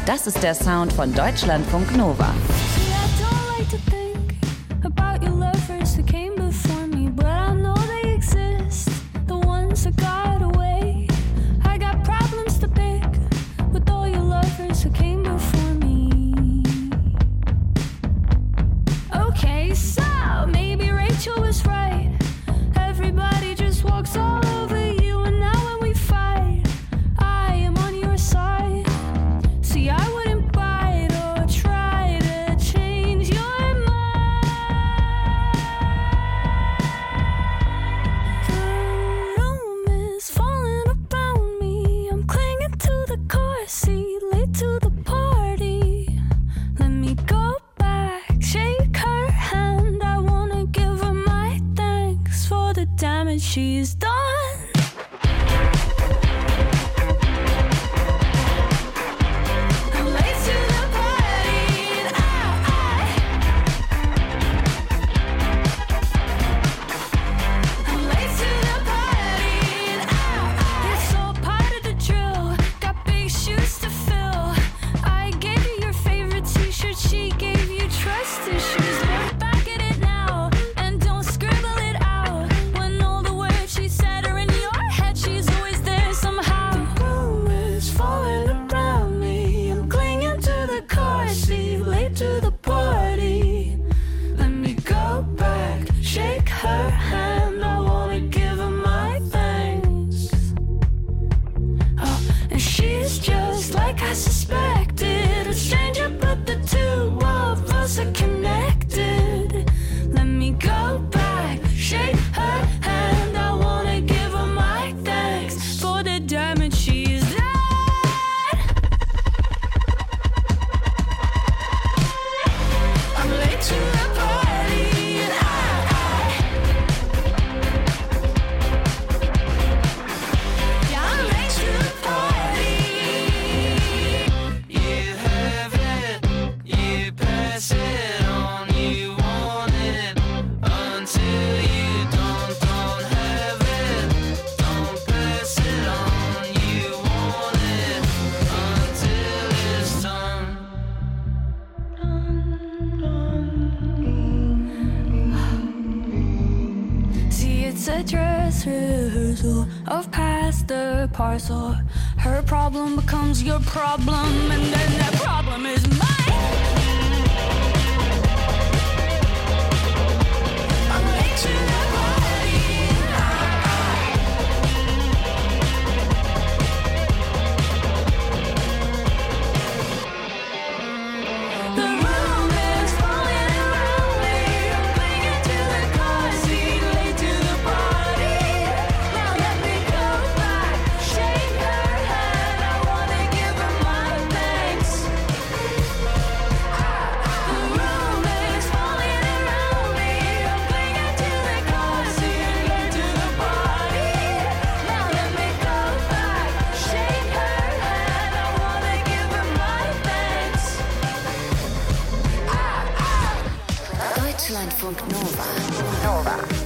Das ist der Sound von Deutschlandfunk Nova. She's done. Of past the parcel. Her problem becomes your problem, and then that problem is mine. I'm late to the party. The room is falling around me. I'm clinging to the car seat, late to the party. Deutschlandfunk Nova.